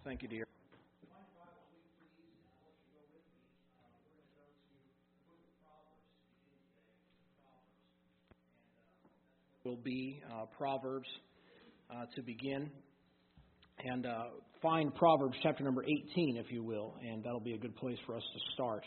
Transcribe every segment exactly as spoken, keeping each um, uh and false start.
Thank you, dear. Will be uh, Proverbs uh, to begin. And uh, find Proverbs chapter number eighteen, if you will, and that'll be a good place for us to start.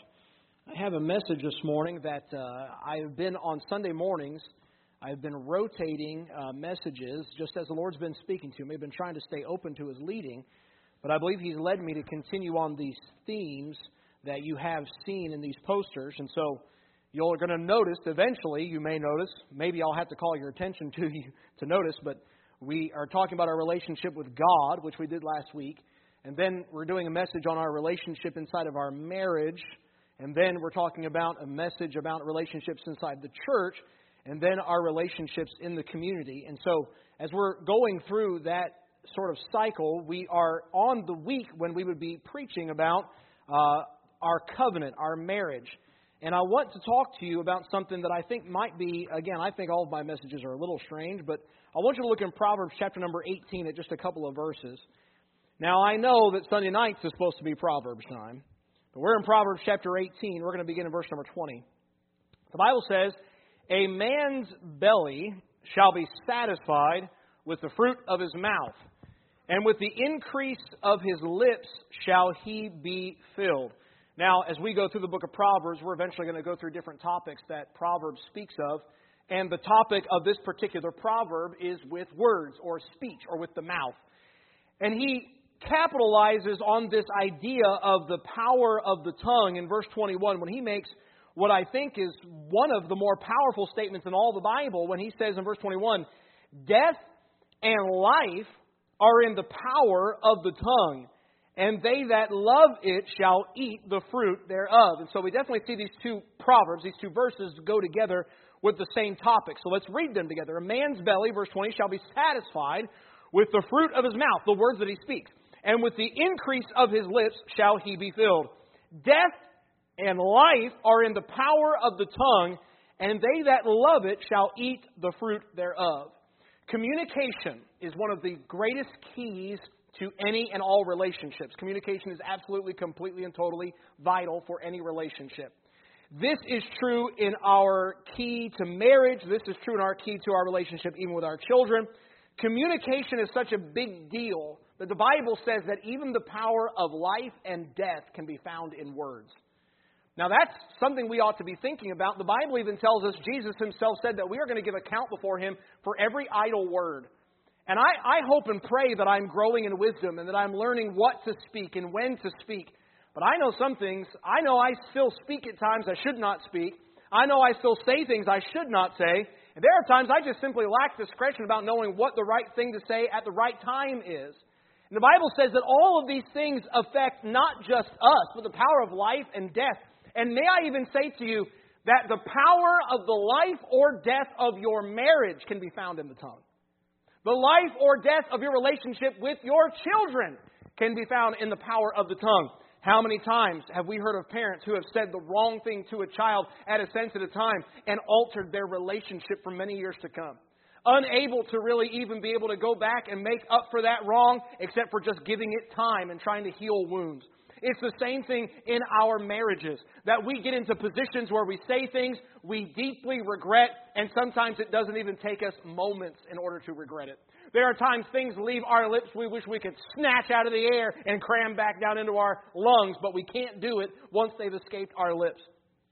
I have a message this morning that uh, I have been on Sunday mornings. I've been rotating uh, messages just as the Lord's been speaking to me. I've been trying to stay open to His leading, but I believe He's led me to continue on these themes that you have seen in these posters. And so you're going to notice, eventually, you may notice, maybe I'll have to call your attention to you to notice, but we are talking about our relationship with God, which we did last week. And then we're doing a message on our relationship inside of our marriage. And then we're talking about a message about relationships inside the church. And then our relationships in the community. And so as we're going through that sort of cycle, we are on the week when we would be preaching about uh, our covenant, our marriage. And I want to talk to you about something that I think might be, again, I think all of my messages are a little strange, but I want you to look in Proverbs chapter number eighteen at just a couple of verses. Now, I know that Sunday nights is supposed to be Proverbs time, but we're in Proverbs chapter eighteen. We're going to begin in verse number twenty. The Bible says, "A man's belly shall be satisfied with the fruit of his mouth, and with the increase of his lips shall he be filled." Now, as we go through the book of Proverbs, we're eventually going to go through different topics that Proverbs speaks of. And the topic of this particular proverb is with words or speech or with the mouth. And he capitalizes on this idea of the power of the tongue in verse twenty-one when he makes what I think is one of the more powerful statements in all the Bible when he says in verse twenty-one, "Death and life are in the power of the tongue, and they that love it shall eat the fruit thereof." And so we definitely see these two proverbs, these two verses go together with the same topic. So let's read them together. "A man's belly," verse twenty, "shall be satisfied with the fruit of his mouth," the words that he speaks, "and with the increase of his lips shall he be filled. Death and life are in the power of the tongue, and they that love it shall eat the fruit thereof." Communication is one of the greatest keys to any and all relationships. Communication is absolutely, completely, and totally vital for any relationship. This is true in our key to marriage. This is true in our key to our relationship even with our children. Communication is such a big deal that the Bible says that even the power of life and death can be found in words. Now that's something we ought to be thinking about. The Bible even tells us, Jesus Himself said that we are going to give account before Him for every idle word. And I, I hope and pray that I'm growing in wisdom and that I'm learning what to speak and when to speak. But I know some things. I know I still speak at times I should not speak. I know I still say things I should not say. And there are times I just simply lack discretion about knowing what the right thing to say at the right time is. And the Bible says that all of these things affect not just us, but the power of life and death. And may I even say to you that the power of the life or death of your marriage can be found in the tongue. The life or death of your relationship with your children can be found in the power of the tongue. How many times have we heard of parents who have said the wrong thing to a child at a sensitive time and altered their relationship for many years to come? Unable to really even be able to go back and make up for that wrong except for just giving it time and trying to heal wounds. It's the same thing in our marriages, that we get into positions where we say things we deeply regret, and sometimes it doesn't even take us moments in order to regret it. There are times things leave our lips we wish we could snatch out of the air and cram back down into our lungs, but we can't do it once they've escaped our lips.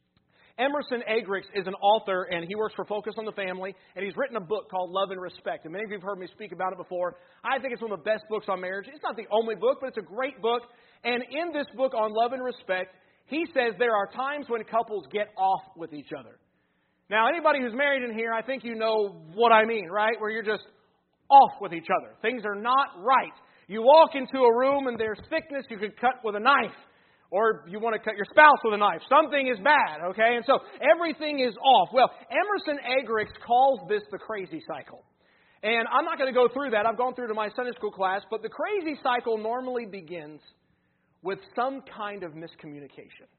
Emerson Eggerichs is an author, and he works for Focus on the Family, and he's written a book called Love and Respect. And many of you have heard me speak about it before. I think it's one of the best books on marriage. It's not the only book, but it's a great book. And in this book on love and respect, he says there are times when couples get off with each other. Now, anybody who's married in here, I think you know what I mean, right? Where you're just off with each other. Things are not right. You walk into a room and there's thickness you could cut with a knife. Or you want to cut your spouse with a knife. Something is bad, okay? And so everything is off. Well, Emerson Eggerichs calls this the crazy cycle. And I'm not going to go through that. I've gone through to my Sunday school class. But the crazy cycle normally begins with some kind of miscommunication.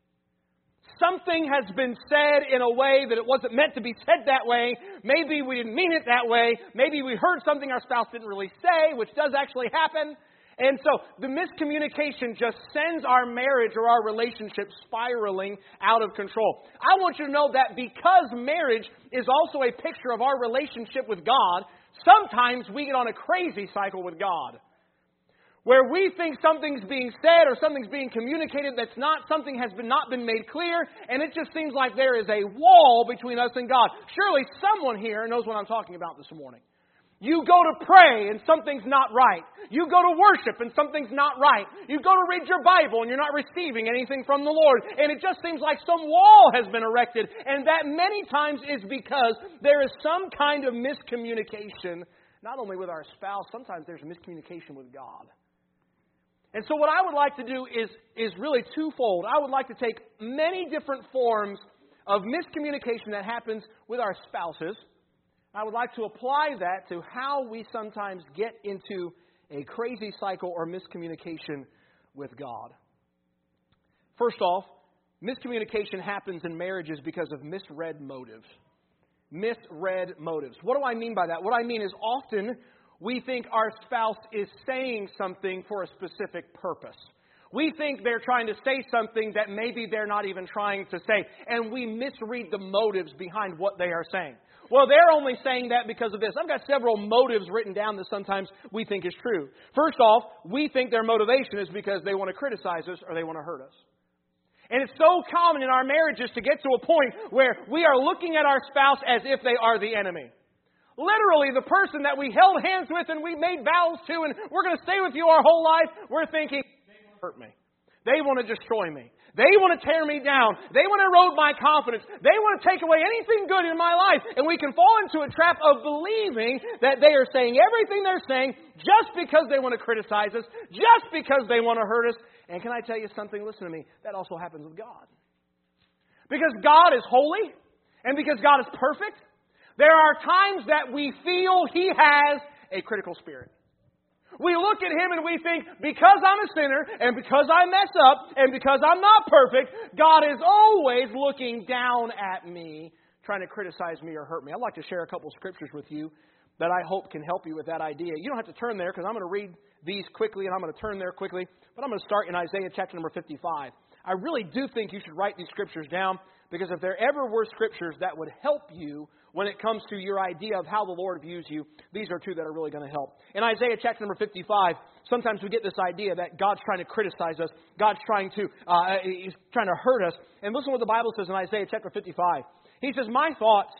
Something has been said in a way that it wasn't meant to be said that way. Maybe we didn't mean it that way. Maybe we heard something our spouse didn't really say, which does actually happen. And so the miscommunication just sends our marriage or our relationship spiraling out of control. I want you to know that because marriage is also a picture of our relationship with God, sometimes we get on a crazy cycle with God, where we think something's being said or something's being communicated that's not, something has been not been made clear, and it just seems like there is a wall between us and God. Surely someone here knows what I'm talking about this morning. You go to pray and something's not right. You go to worship and something's not right. You go to read your Bible and you're not receiving anything from the Lord. And it just seems like some wall has been erected. And that many times is because there is some kind of miscommunication, not only with our spouse, sometimes there's miscommunication with God. And so what I would like to do is, is really twofold. I would like to take many different forms of miscommunication that happens with our spouses. I would like to apply that to how we sometimes get into a crazy cycle or miscommunication with God. First off, miscommunication happens in marriages because of misread motives. Misread motives. What do I mean by that? What I mean is often we think our spouse is saying something for a specific purpose. We think they're trying to say something that maybe they're not even trying to say, and we misread the motives behind what they are saying. Well, they're only saying that because of this. I've got several motives written down that sometimes we think is true. First off, we think their motivation is because they want to criticize us or they want to hurt us. And it's so common in our marriages to get to a point where we are looking at our spouse as if they are the enemy. Literally, the person that we held hands with and we made vows to and we're going to stay with you our whole life, we're thinking, they want to hurt me. They want to destroy me. They want to tear me down. They want to erode my confidence. They want to take away anything good in my life. And we can fall into a trap of believing that they are saying everything they're saying just because they want to criticize us, just because they want to hurt us. And can I tell you something? Listen to me. That also happens with God. Because God is holy and because God is perfect, there are times that we feel He has a critical spirit. We look at Him and we think, because I'm a sinner, and because I mess up, and because I'm not perfect, God is always looking down at me, trying to criticize me or hurt me. I'd like to share a couple scriptures with you that I hope can help you with that idea. You don't have to turn there, because I'm going to read these quickly, and I'm going to turn there quickly. But I'm going to start in Isaiah chapter number fifty-five. I really do think you should write these scriptures down, because if there ever were scriptures that would help you when it comes to your idea of how the Lord views you, these are two that are really going to help. In Isaiah chapter number fifty-five, sometimes we get this idea that God's trying to criticize us. God's trying to, uh, He's trying to hurt us. And listen to what the Bible says in Isaiah chapter fifty-five. He says, "My thoughts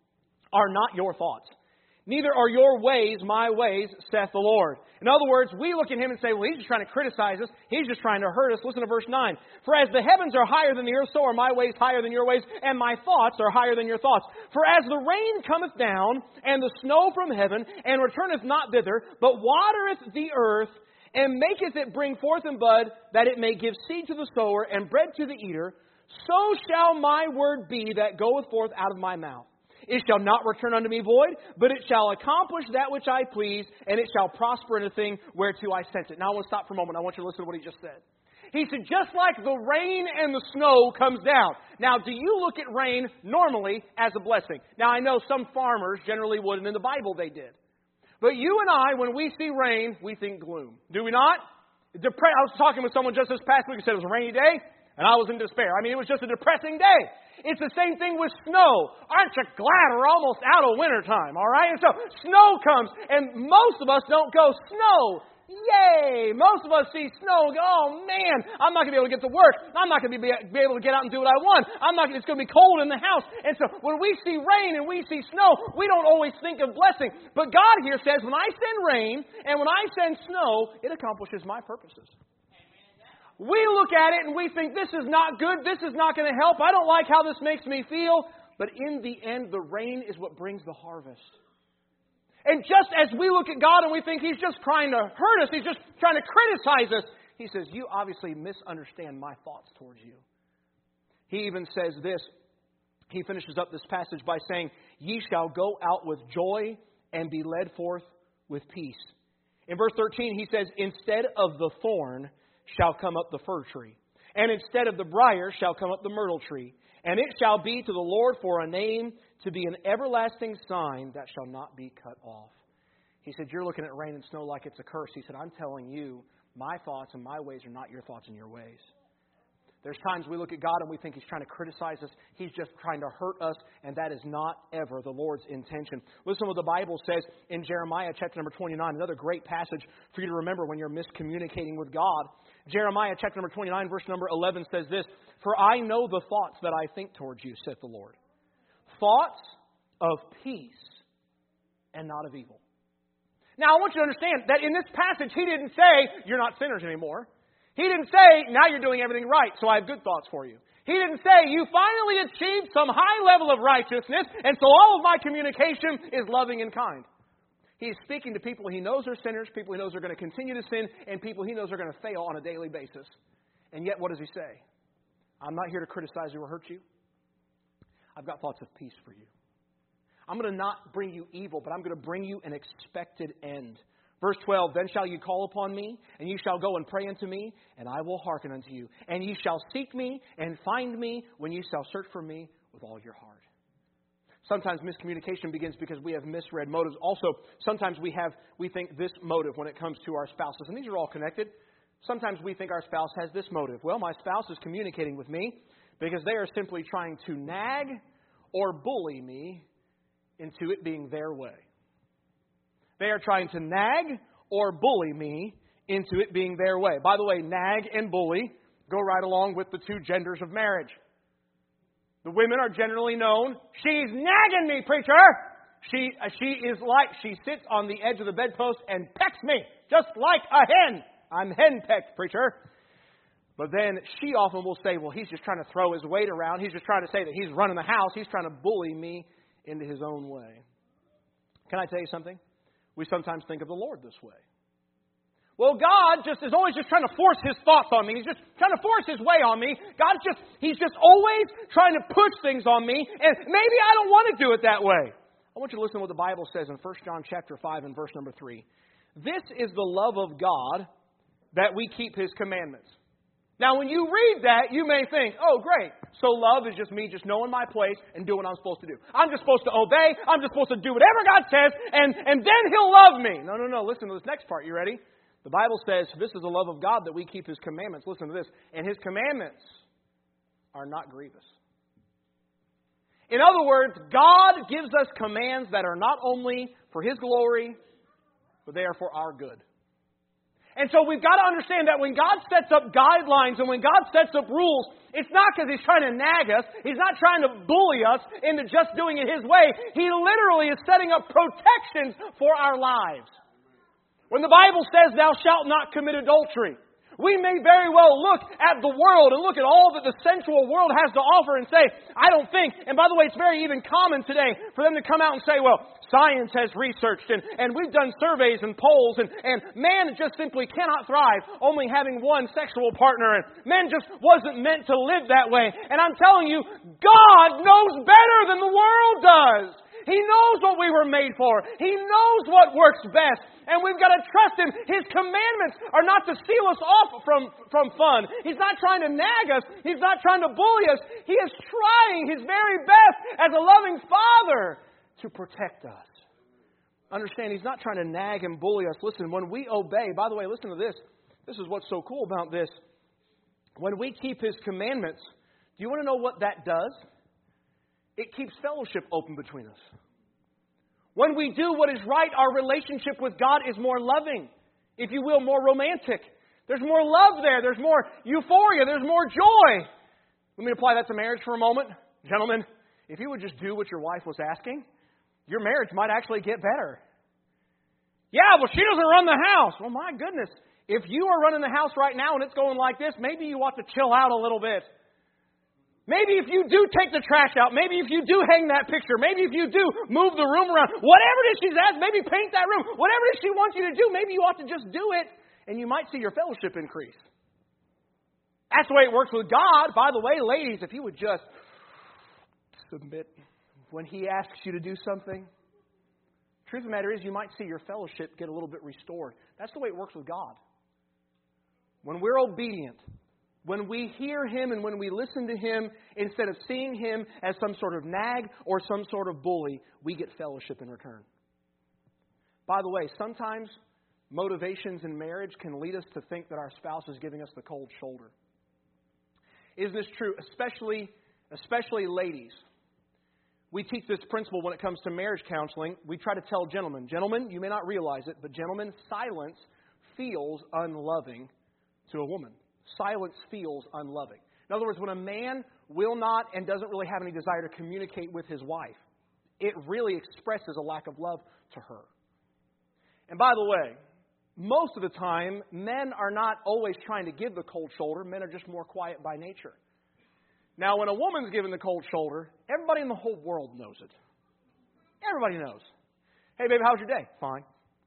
are not your thoughts. Neither are your ways my ways, saith the Lord." In other words, we look at Him and say, well, He's just trying to criticize us. He's just trying to hurt us. Listen to verse nine. "For as the heavens are higher than the earth, so are my ways higher than your ways, and my thoughts are higher than your thoughts. For as the rain cometh down, and the snow from heaven, and returneth not thither, but watereth the earth, and maketh it bring forth and bud, that it may give seed to the sower, and bread to the eater, so shall my word be that goeth forth out of my mouth. It shall not return unto me void, but it shall accomplish that which I please, and it shall prosper in a thing whereto I sent it." Now I want to stop for a moment. I want you to listen to what he just said. He said, just like the rain and the snow comes down. Now, do you look at rain normally as a blessing? Now, I know some farmers generally would, and in the Bible they did. But you and I, when we see rain, we think gloom. Do we not? Depre- I was talking with someone just this past week who said it was a rainy day, and I was in despair. I mean, it was just a depressing day. It's the same thing with snow. Aren't you glad we're almost out of wintertime, all right? And so snow comes, and most of us don't go, snow, yay! Most of us see snow and go, oh man, I'm not going to be able to get to work. I'm not going to be, be able to get out and do what I want. I'm not. It's going to be cold in the house. And so when we see rain and we see snow, we don't always think of blessing. But God here says, when I send rain and when I send snow, it accomplishes my purposes. We look at it and we think, this is not good, this is not going to help, I don't like how this makes me feel. But in the end, the rain is what brings the harvest. And just as we look at God and we think He's just trying to hurt us, He's just trying to criticize us, He says, you obviously misunderstand my thoughts towards you. He even says this, he finishes up this passage by saying, "Ye shall go out with joy and be led forth with peace." In verse thirteen, he says, "Instead of the thorn shall come up the fir tree, and instead of the briar shall come up the myrtle tree. And it shall be to the Lord for a name, to be an everlasting sign that shall not be cut off." He said, you're looking at rain and snow like it's a curse. He said, I'm telling you, My thoughts and my ways are not your thoughts and your ways. There's times we look at God and we think He's trying to criticize us. He's just trying to hurt us, and that is not ever the Lord's intention. Listen to what the Bible says in Jeremiah chapter number twenty-nine, another great passage for you to remember when you're miscommunicating with God. Jeremiah chapter number twenty-nine, verse number eleven says this, "For I know the thoughts that I think towards you, saith the Lord. Thoughts of peace and not of evil." Now, I want you to understand that in this passage, He didn't say, you're not sinners anymore. He didn't say, now you're doing everything right, so I have good thoughts for you. He didn't say, you finally achieved some high level of righteousness, and so all of my communication is loving and kind. He's speaking to people He knows are sinners, people He knows are going to continue to sin, and people He knows are going to fail on a daily basis. And yet, what does He say? I'm not here to criticize you or hurt you. I've got thoughts of peace for you. I'm going to not bring you evil, but I'm going to bring you an expected end. Verse twelve, "Then shall you call upon me, and you shall go and pray unto me, and I will hearken unto you. And ye shall seek me and find me when ye shall search for me with all your heart." Sometimes miscommunication begins because we have misread motives. Also, sometimes we have we think this motive when it comes to our spouses. And these are all connected. Sometimes we think our spouse has this motive. Well, my spouse is communicating with me because they are simply trying to nag or bully me into it being their way. They are trying to nag or bully me into it being their way. By the way, nag and bully go right along with the two genders of marriage. The women are generally known, she's nagging me, preacher. She, uh, she is like, she sits on the edge of the bedpost and pecks me, just like a hen. I'm hen-pecked, preacher. But then she often will say, well, he's just trying to throw his weight around. He's just trying to say that he's running the house. He's trying to bully me into his own way. Can I tell you something? We sometimes think of the Lord this way. Well, God just is always just trying to force His thoughts on me. He's just trying to force His way on me. God's just, He's just always trying to push things on me. And maybe I don't want to do it that way. I want you to listen to what the Bible says in First John chapter five and verse number three. "This is the love of God, that we keep His commandments." Now, when you read that, you may think, oh, great. So love is just me just knowing my place and doing what I'm supposed to do. I'm just supposed to obey. I'm just supposed to do whatever God says, and, and then He'll love me. No, no, no. Listen to this next part. You ready? The Bible says, this is the love of God, that we keep His commandments. Listen to this. And His commandments are not grievous. In other words, God gives us commands that are not only for His glory, but they are for our good. And so we've got to understand that when God sets up guidelines and when God sets up rules, it's not because He's trying to nag us. He's not trying to bully us into just doing it His way. He literally is setting up protections for our lives. When the Bible says, "Thou shalt not commit adultery," we may very well look at the world and look at all that the sensual world has to offer and say, I don't think, and by the way, it's very even common today for them to come out and say, well, science has researched and, and we've done surveys and polls and, and man just simply cannot thrive only having one sexual partner and man just wasn't meant to live that way. And I'm telling you, God knows better than the world does. He knows what we were made for. He knows what works best. And we've got to trust Him. His commandments are not to seal us off from, from fun. He's not trying to nag us. He's not trying to bully us. He is trying His very best as a loving Father to protect us. Understand, He's not trying to nag and bully us. Listen, when we obey, by the way, listen to this. This is what's so cool about this. When we keep His commandments, do you want to know what that does? It keeps fellowship open between us. When we do what is right, our relationship with God is more loving, if you will, more romantic. There's more love there. There's more euphoria. There's more joy. Let me apply that to marriage for a moment. Gentlemen, if you would just do what your wife was asking, your marriage might actually get better. Yeah, well, she doesn't run the house. Well, my goodness. If you are running the house right now and it's going like this, maybe you ought to chill out a little bit. Maybe if you do take the trash out, maybe if you do hang that picture, maybe if you do move the room around, whatever it is she's asked, maybe paint that room, whatever it is she wants you to do, maybe you ought to just do it, and you might see your fellowship increase. That's the way it works with God. By the way, ladies, if you would just submit when He asks you to do something, the truth of the matter is you might see your fellowship get a little bit restored. That's the way it works with God. When we're obedient, when we hear Him and when we listen to Him, instead of seeing Him as some sort of nag or some sort of bully, we get fellowship in return. By the way, sometimes motivations in marriage can lead us to think that our spouse is giving us the cold shoulder. Isn't this true? Especially, especially ladies. We teach this principle when it comes to marriage counseling. We try to tell gentlemen, gentlemen, you may not realize it, but gentlemen, silence feels unloving to a woman. Silence feels unloving. In other words, when a man will not and doesn't really have any desire to communicate with his wife, it really expresses a lack of love to her. And by the way, most of the time, men are not always trying to give the cold shoulder. Men are just more quiet by nature. Now, when a woman's giving the cold shoulder, everybody in the whole world knows it. Everybody knows. Hey, baby, how's your day? Fine.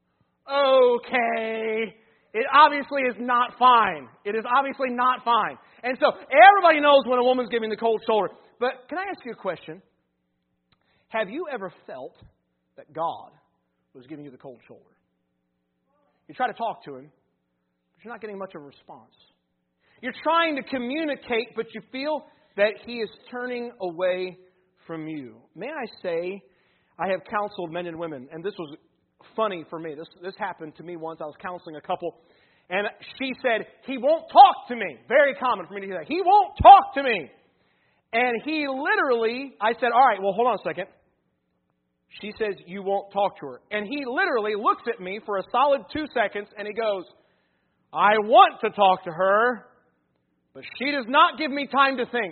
Okay. It obviously is not fine. It is obviously not fine. And so everybody knows when a woman's giving the cold shoulder. But can I ask you a question? Have you ever felt that God was giving you the cold shoulder? You try to talk to Him, but you're not getting much of a response. You're trying to communicate, but you feel that He is turning away from you. May I say, I have counseled men and women, and this was funny for me. This this happened to me once. I was counseling a couple, and she said, "He won't talk to me." Very common for me to hear that. "He won't talk to me." And he literally, I said, "All right, well, hold on a second." She says, "You won't talk to her." And he literally looks at me for a solid two seconds, and he goes, "I want to talk to her, but she does not give me time to think."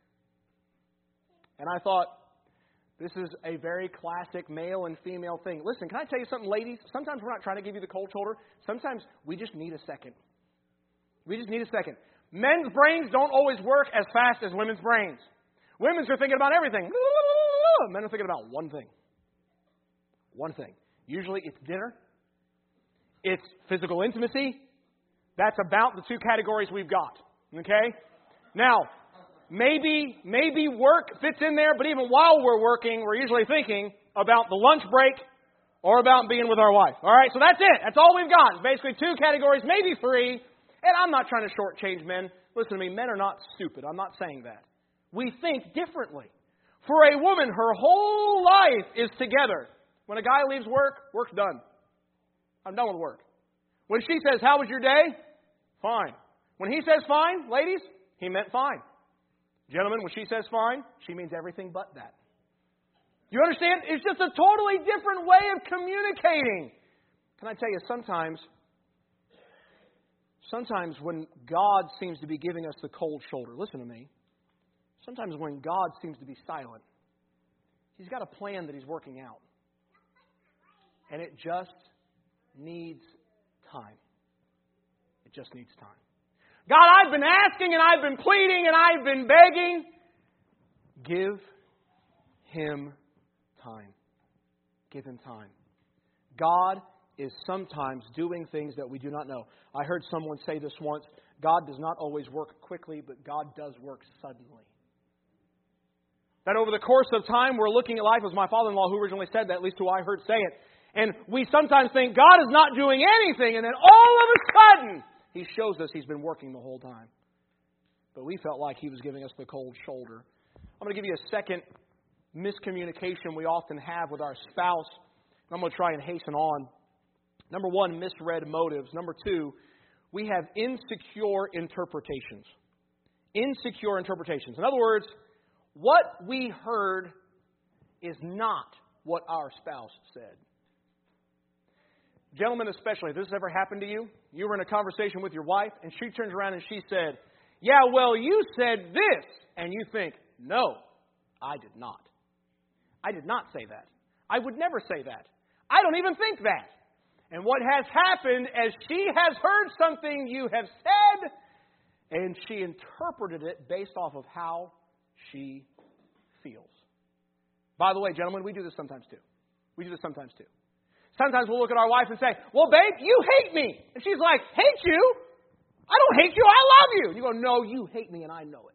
And I thought, this is a very classic male and female thing. Listen, can I tell you something, ladies? Sometimes we're not trying to give you the cold shoulder. Sometimes we just need a second. We just need a second. Men's brains don't always work as fast as women's brains. Women's are thinking about everything. Men are thinking about one thing. One thing. Usually it's dinner. It's physical intimacy. That's about the two categories we've got. Okay? Now, maybe maybe work fits in there, but even while we're working, we're usually thinking about the lunch break or about being with our wife. All right? So that's it. That's all we've got. It's basically two categories, maybe three. And I'm not trying to shortchange men. Listen to me. Men are not stupid. I'm not saying that. We think differently. For a woman, her whole life is together. When a guy leaves work, work's done. I'm done with work. When she says, "How was your day?" Fine. When he says fine, ladies, he meant fine. Gentlemen, when she says fine, she means everything but that. You understand? It's just a totally different way of communicating. Can I tell you, sometimes, sometimes when God seems to be giving us the cold shoulder, listen to me, sometimes when God seems to be silent, He's got a plan that He's working out. And it just needs time. It just needs time. God, I've been asking and I've been pleading and I've been begging. Give Him time. Give Him time. God is sometimes doing things that we do not know. I heard someone say this once. God does not always work quickly, but God does work suddenly. That over the course of time, we're looking at life, as my father-in-law who originally said that, at least who I heard say it. And we sometimes think God is not doing anything, and then all of a sudden, He shows us He's been working the whole time. But we felt like He was giving us the cold shoulder. I'm going to give you a second miscommunication we often have with our spouse. I'm going to try and hasten on. Number one, misread motives. Number two, we have insecure interpretations. Insecure interpretations. In other words, what we heard is not what our spouse said. Gentlemen especially, if this has ever happened to you, you were in a conversation with your wife, and she turns around and she said, "Yeah, well, you said this." And you think, "No, I did not. I did not say that. I would never say that. I don't even think that." And what has happened is she has heard something you have said, and she interpreted it based off of how she feels. By the way, gentlemen, we do this sometimes too. We do this sometimes too. Sometimes we'll look at our wife and say, "Well, babe, you hate me." And she's like, "Hate you? I don't hate you. I love you." And you go, "No, you hate me and I know it."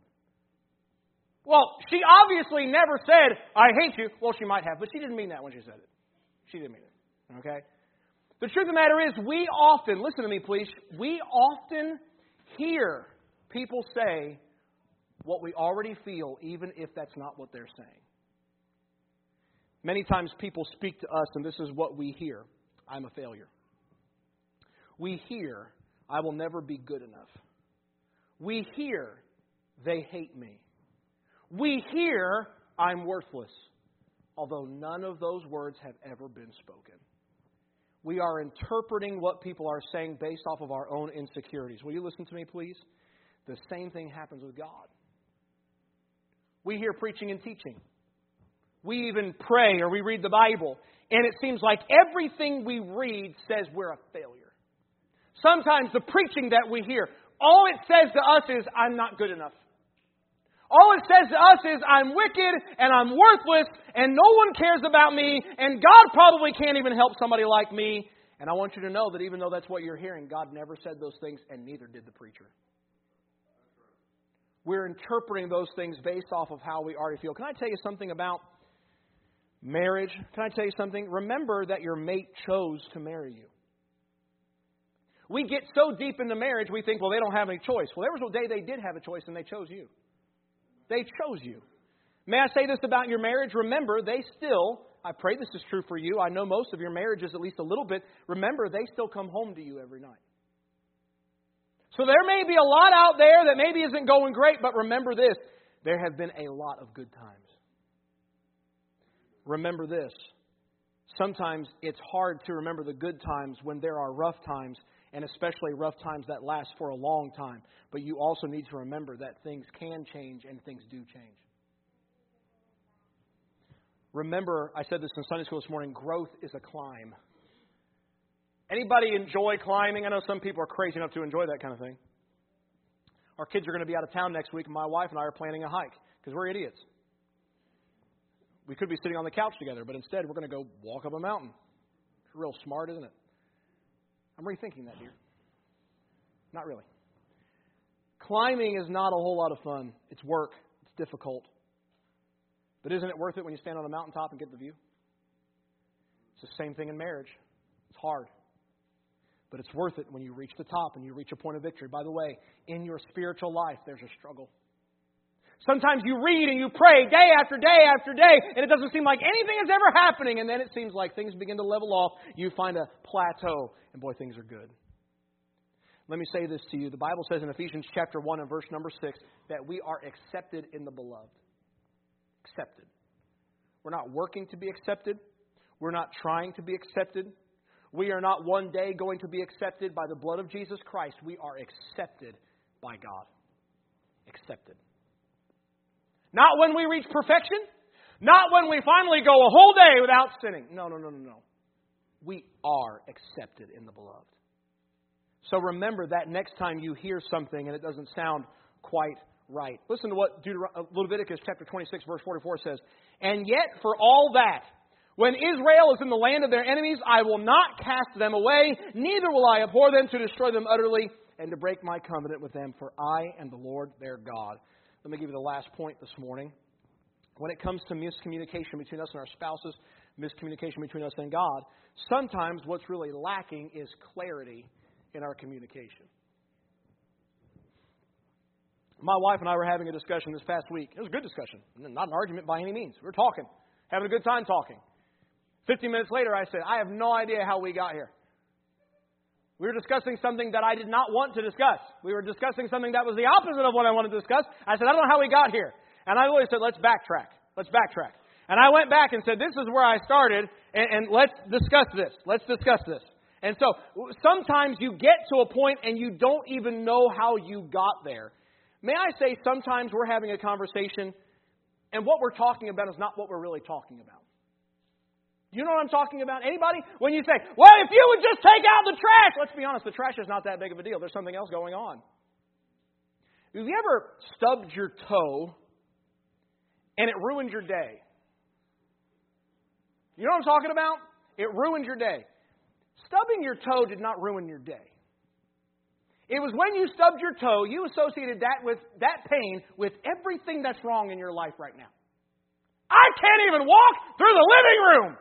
Well, she obviously never said, "I hate you." Well, she might have, but she didn't mean that when she said it. She didn't mean it. Okay? The truth of the matter is, we often, listen to me please, we often hear people say what we already feel, even if that's not what they're saying. Many times people speak to us, and this is what we hear: "I'm a failure. We hear, I will never be good enough. We hear, they hate me. We hear, I'm worthless. Although none of those words have ever been spoken. We are interpreting what people are saying based off of our own insecurities. Will you listen to me, please? The same thing happens with God. We hear preaching and teaching. We even pray or we read the Bible. And it seems like everything we read says we're a failure. Sometimes the preaching that we hear, all it says to us is, I'm not good enough. All it says to us is, I'm wicked and I'm worthless and no one cares about me and God probably can't even help somebody like me. And I want you to know that even though that's what you're hearing, God never said those things and neither did the preacher. We're interpreting those things based off of how we already feel. Can I tell you something about marriage? Can I tell you something? Remember that your mate chose to marry you. We get so deep into marriage, we think, well, they don't have any choice. Well, there was a day they did have a choice and they chose you. They chose you. May I say this about your marriage? Remember, they still, I pray this is true for you. I know most of your marriages, at least a little bit. Remember, they still come home to you every night. So there may be a lot out there that maybe isn't going great, but remember this. There have been a lot of good times. Remember this. Sometimes it's hard to remember the good times when there are rough times, and especially rough times that last for a long time. But you also need to remember that things can change and things do change. Remember, I said this in Sunday school this morning, growth is a climb. Anybody enjoy climbing? I know some people are crazy enough to enjoy that kind of thing. Our kids are going to be out of town next week, and my wife and I are planning a hike because we're idiots. We could be sitting on the couch together, but instead we're going to go walk up a mountain. It's real smart, isn't it? I'm rethinking that, dear. Not really. Climbing is not a whole lot of fun. It's work. It's difficult. But isn't it worth it when you stand on a mountaintop and get the view? It's the same thing in marriage. It's hard. But it's worth it when you reach the top and you reach a point of victory. By the way, in your spiritual life, there's a struggle. Sometimes you read and you pray day after day after day, and it doesn't seem like anything is ever happening. And then it seems like things begin to level off. You find a plateau, and boy, things are good. Let me say this to you. The Bible says in Ephesians chapter one and verse number six that we are accepted in the beloved. Accepted. We're not working to be accepted. We're not trying to be accepted. We are not one day going to be accepted by the blood of Jesus Christ. We are accepted by God. Accepted. Not when we reach perfection. Not when we finally go a whole day without sinning. No, no, no, no, no. We are accepted in the beloved. So remember that next time you hear something and it doesn't sound quite right. Listen to what Deuteron- Leviticus chapter twenty-six verse forty-four says. And yet for all that, when Israel is in the land of their enemies, I will not cast them away, neither will I abhor them to destroy them utterly and to break my covenant with them, for I am the Lord their God. Let me give you the last point this morning. When it comes to miscommunication between us and our spouses, miscommunication between us and God, sometimes what's really lacking is clarity in our communication. My wife and I were having a discussion this past week. It was a good discussion. Not an argument by any means. We were talking, having a good time talking. Fifteen minutes later, I said, I have no idea how we got here. We were discussing something that I did not want to discuss. We were discussing something that was the opposite of what I wanted to discuss. I said, I don't know how we got here. And I literally said, let's backtrack. Let's backtrack. And I went back and said, this is where I started, and, and let's discuss this. Let's discuss this. And so sometimes you get to a point and you don't even know how you got there. May I say sometimes we're having a conversation and what we're talking about is not what we're really talking about. You know what I'm talking about? Anybody? When you say, well, if you would just take out the trash. Let's be honest, the trash is not that big of a deal. There's something else going on. Have you ever stubbed your toe and it ruined your day? You know what I'm talking about? It ruined your day. Stubbing your toe did not ruin your day. It was when you stubbed your toe, you associated that with that pain with everything that's wrong in your life right now. I can't even walk through the living room.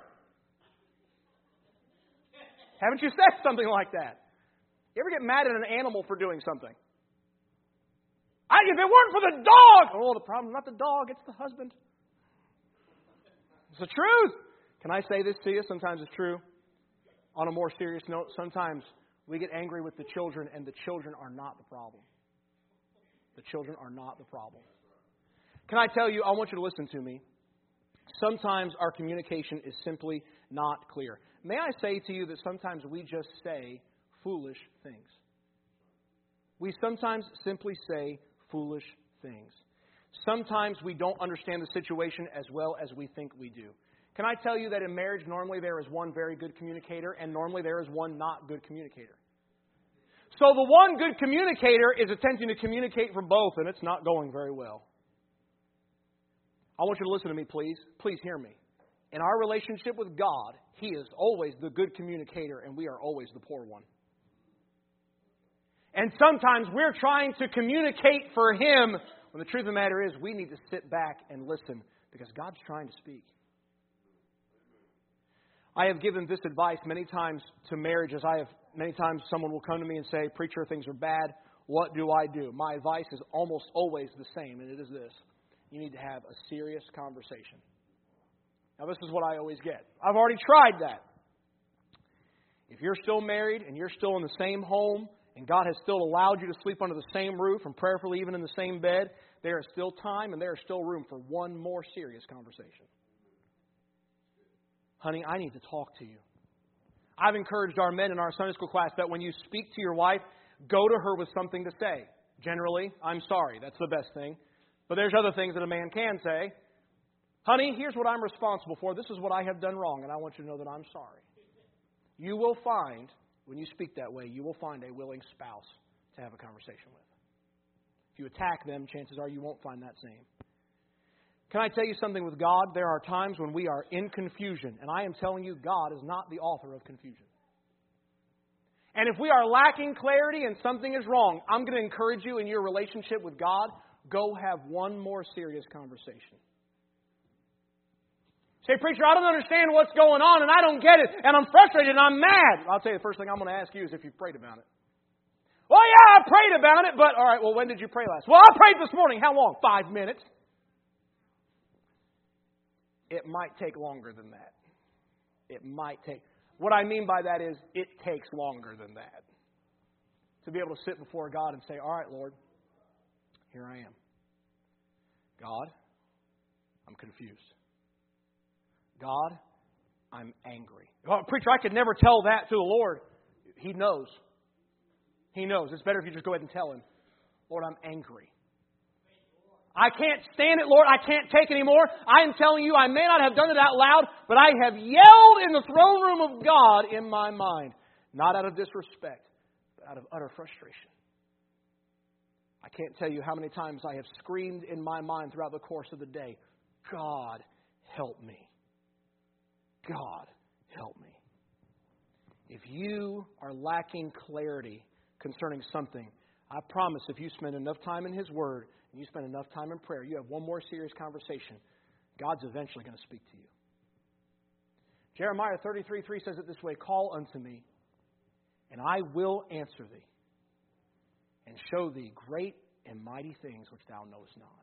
Haven't you said something like that? You ever get mad at an animal for doing something? I, if it weren't for the dog. Oh, the problem's not the dog, it's the husband. It's the truth. Can I say this to you? Sometimes it's true. On a more serious note, sometimes We get angry with the children, and the children are not the problem. The children are not the problem. Can I tell you, I want you to listen to me. Sometimes our communication is simply not clear. May I say to you that sometimes we just say foolish things. We sometimes simply say foolish things. Sometimes we don't understand the situation as well as we think we do. Can I tell you that in marriage, normally there is one very good communicator, and normally there is one not good communicator. So the one good communicator is attempting to communicate for both, and it's not going very well. I want you to listen to me, please. Please hear me. In our relationship with God, He is always the good communicator, and we are always the poor one. And sometimes we're trying to communicate for Him, when the truth of the matter is we need to sit back and listen, because God's trying to speak. I have given this advice many times to marriages. I have many times someone will come to me and say, "Preacher, things are bad. What do I do?" My advice is almost always the same, and it is this. You need to have a serious conversation. Now, this is what I always get. I've already tried that. If you're still married and you're still in the same home and God has still allowed you to sleep under the same roof and prayerfully even in the same bed, there is still time and there is still room for one more serious conversation. Honey, I need to talk to you. I've encouraged our men in our Sunday school class that when you speak to your wife, go to her with something to say. Generally, I'm sorry. That's the best thing. But there's other things that a man can say. Honey, here's what I'm responsible for. This is what I have done wrong, and I want you to know that I'm sorry. You will find, when you speak that way, you will find a willing spouse to have a conversation with. If you attack them, chances are you won't find that same. Can I tell you something with God? There are times when we are in confusion, and I am telling you, God is not the author of confusion. And if we are lacking clarity and something is wrong, I'm going to encourage you in your relationship with God, go have one more serious conversation. Say, "Preacher, I don't understand what's going on, and I don't get it, and I'm frustrated, and I'm mad." I'll tell you, the first thing I'm going to ask you is if you've prayed about it. "Well, yeah, I prayed about it, but..." "All right, well, when did you pray last?" "Well, I prayed this morning." "How long?" "Five minutes." It might take longer than that. It might take... What I mean by that is, it takes longer than that. To be able to sit before God and say, "All right, Lord, here I am. God, I'm confused. God, I'm angry." "Oh, preacher, I could never tell that to the Lord." He knows. He knows. It's better if you just go ahead and tell Him, "Lord, I'm angry. I can't stand it, Lord. I can't take anymore. I am telling you, I may not have done it out loud, but I have yelled in the throne room of God in my mind. Not out of disrespect, but out of utter frustration. I can't tell you how many times I have screamed in my mind throughout the course of the day, God, help me. God, help me." If you are lacking clarity concerning something, I promise if you spend enough time in His Word and you spend enough time in prayer, you have one more serious conversation, God's eventually going to speak to you. Jeremiah thirty-three three says it this way, "Call unto me, and I will answer thee, and show thee great and mighty things which thou knowest not."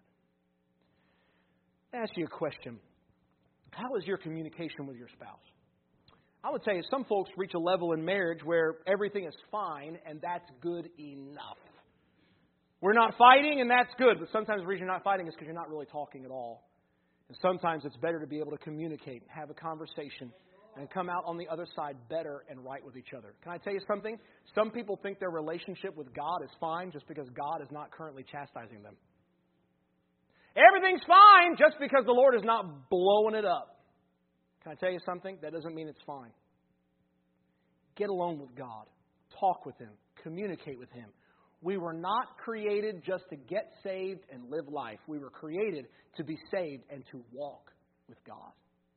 Let me ask you a question. How is your communication with your spouse? I would say some folks reach a level in marriage where everything is fine, and that's good enough. We're not fighting, and that's good. But sometimes the reason you're not fighting is because you're not really talking at all. And sometimes it's better to be able to communicate, have a conversation, and come out on the other side better and right with each other. Can I tell you something? Some people think their relationship with God is fine just because God is not currently chastising them. Everything's fine just because the Lord is not blowing it up. Can I tell you something? That doesn't mean it's fine. Get alone with God. Talk with Him. Communicate with Him. We were not created just to get saved and live life. We were created to be saved and to walk with God.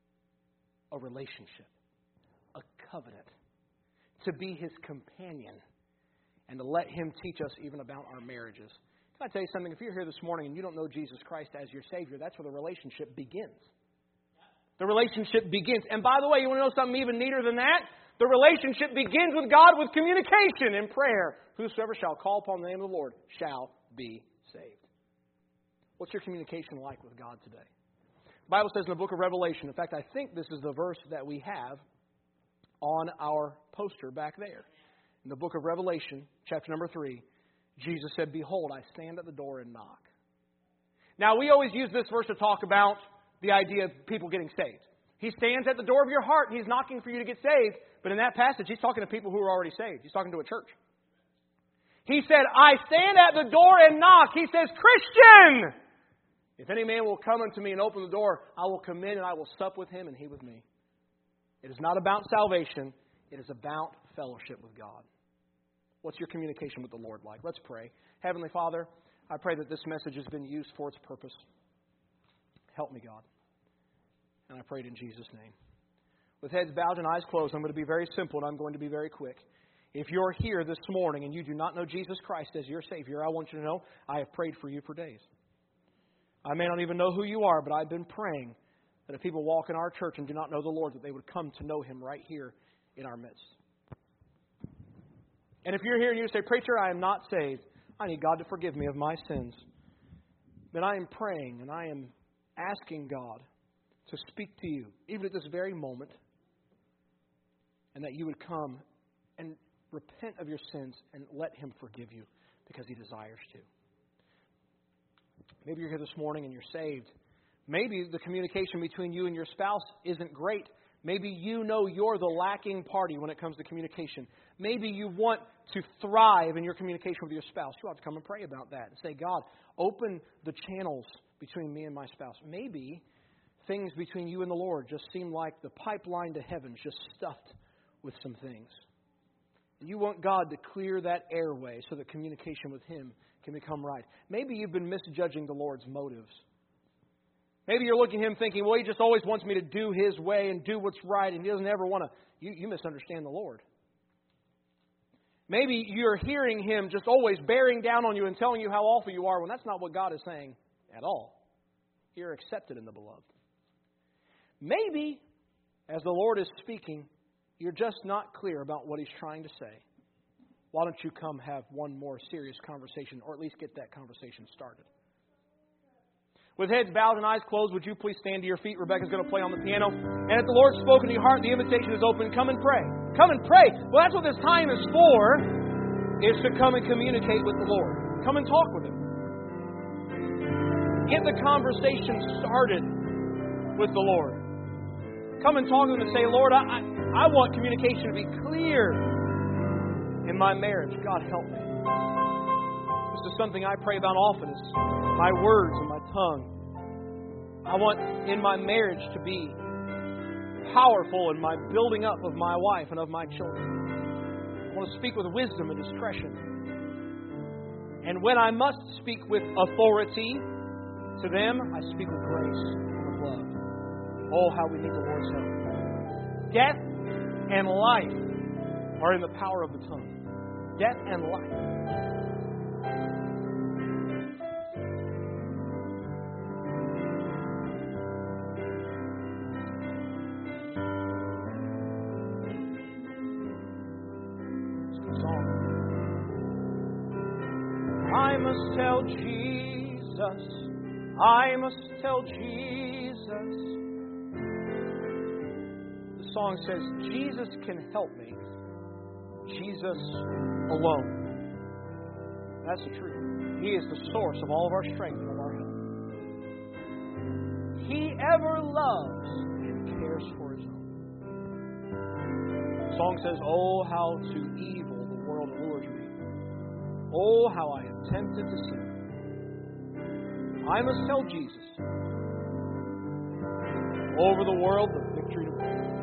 A relationship. A covenant. To be His companion. And to let Him teach us even about our marriages. Can I tell you something? If you're here this morning and you don't know Jesus Christ as your Savior, that's where the relationship begins. The relationship begins. And by the way, you want to know something even neater than that? The relationship begins with God with communication and prayer. Whosoever shall call upon the name of the Lord shall be saved. What's your communication like with God today? The Bible says in the book of Revelation, in fact, I think this is the verse that we have on our poster back there. In the book of Revelation, chapter number three, Jesus said, "Behold, I stand at the door and knock." Now, we always use this verse to talk about the idea of people getting saved. He stands at the door of your heart and He's knocking for you to get saved. But in that passage, He's talking to people who are already saved. He's talking to a church. He said, "I stand at the door and knock." He says, "Christian, if any man will come unto me and open the door, I will come in and I will sup with him and he with me." It is not about salvation. It is about fellowship with God. What's your communication with the Lord like? Let's pray. Heavenly Father, I pray that this message has been used for its purpose. Help me, God. And I pray it in Jesus' name. With heads bowed and eyes closed, I'm going to be very simple and I'm going to be very quick. If you're here this morning and you do not know Jesus Christ as your Savior, I want you to know I have prayed for you for days. I may not even know who you are, but I've been praying that if people walk in our church and do not know the Lord, that they would come to know Him right here in our midst. And if you're here and you say, "Preacher, I am not saved. I need God to forgive me of my sins," then I am praying and I am asking God to speak to you, even at this very moment, and that you would come and repent of your sins and let Him forgive you because He desires to. Maybe you're here this morning and you're saved. Maybe the communication between you and your spouse isn't great. Maybe you know you're the lacking party when it comes to communication. Maybe you want to thrive in your communication with your spouse. You'll have to come and pray about that and say, "God, open the channels between me and my spouse." Maybe things between you and the Lord just seem like the pipeline to heaven's just stuffed with some things. You want God to clear that airway so that communication with Him can become right. Maybe you've been misjudging the Lord's motives. Maybe you're looking at Him thinking, "Well, He just always wants me to do His way and do what's right, and He doesn't ever want to." You, you misunderstand the Lord. Maybe you're hearing Him just always bearing down on you and telling you how awful you are when that's not what God is saying at all. You're accepted in the Beloved. Maybe, as the Lord is speaking, you're just not clear about what He's trying to say. Why don't you come have one more serious conversation, or at least get that conversation started? With heads bowed and eyes closed, would you please stand to your feet? Rebecca's going to play on the piano. And if the Lord's spoken to your heart, the invitation is open. Come and pray. Come and pray. Well, that's what this time is for, is to come and communicate with the Lord. Come and talk with Him. Get the conversation started with the Lord. Come and talk to Him and say, "Lord, I, I, I want communication to be clear in my marriage. God, help me." This is something I pray about often, is my words and my tongue. I want in my marriage to be powerful in my building up of my wife and of my children. I want to speak with wisdom and discretion. And when I must speak with authority to them, I speak with grace and with love. Oh, how we need the Lord's help. Death and life are in the power of the tongue. Death and life. I must tell Jesus, I must tell Jesus. The song says, Jesus can help me, Jesus alone. That's the truth. He is the source of all of our strength and of our help. He ever loves and cares for His own. The song says, "Oh, how to evil the world allures me. Oh, how I am tempted to sin. I must tell Jesus. Over the world, the victory to win.